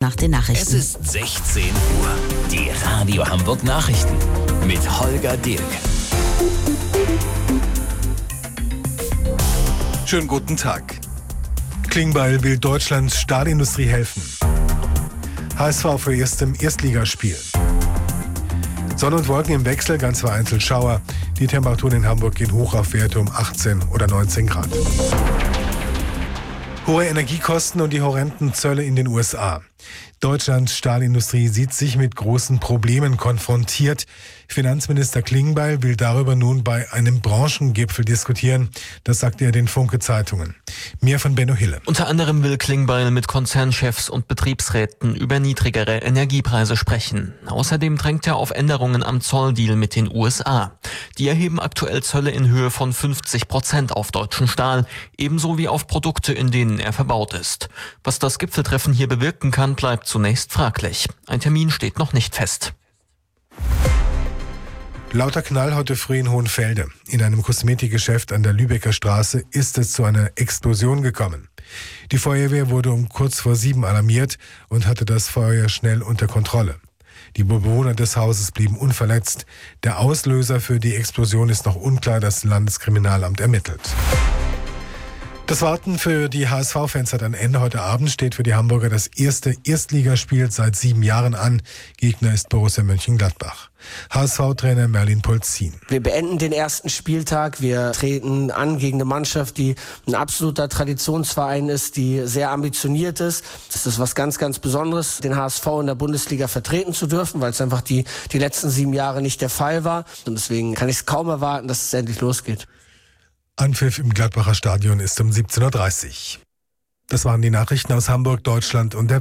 nach den Nachrichten. Es ist 16 Uhr. Die Radio Hamburg Nachrichten mit Holger Dirk. Schönen guten Tag. Klingbeil will Deutschlands Stahlindustrie helfen. HSV für im Erstligaspiel. Sonne und Wolken im Wechsel, ganz vereinzelt Schauer. Die Temperaturen in Hamburg gehen hoch auf Werte um 18 oder 19 Grad. Hohe Energiekosten und die horrenden Zölle in den USA. Deutschlands Stahlindustrie sieht sich mit großen Problemen konfrontiert. Finanzminister Klingbeil will darüber nun bei einem Branchengipfel diskutieren. Das sagte er den Funke-Zeitungen. Mehr von Benno Hille. Unter anderem will Klingbeil mit Konzernchefs und Betriebsräten über niedrigere Energiepreise sprechen. Außerdem drängt er auf Änderungen am Zolldeal mit den USA. Die erheben aktuell Zölle in Höhe von 50% auf deutschen Stahl, ebenso wie auf Produkte, in denen er verbaut ist. Was das Gipfeltreffen hier bewirken kann, bleibt zunächst fraglich. Ein Termin steht noch nicht fest. Lauter Knall heute früh in Hohenfelde. In einem Kosmetikgeschäft an der Lübecker Straße ist es zu einer Explosion gekommen. Die Feuerwehr wurde um kurz vor 7 alarmiert und hatte das Feuer schnell unter Kontrolle. Die Bewohner des Hauses blieben unverletzt. Der Auslöser für die Explosion ist noch unklar, das Landeskriminalamt ermittelt. Das Warten für die HSV-Fans hat ein Ende. Heute Abend steht für die Hamburger das erste Erstligaspiel seit 7 Jahren an. Gegner ist Borussia Mönchengladbach. HSV-Trainer Merlin Polzin. Wir beenden den ersten Spieltag. Wir treten an gegen eine Mannschaft, die ein absoluter Traditionsverein ist, die sehr ambitioniert ist. Das ist was ganz, ganz Besonderes, den HSV in der Bundesliga vertreten zu dürfen, weil es einfach die letzten 7 Jahre nicht der Fall war. Und deswegen kann ich es kaum erwarten, dass es endlich losgeht. Anpfiff im Gladbacher Stadion ist um 17:30 Uhr. Das waren die Nachrichten aus Hamburg, Deutschland und der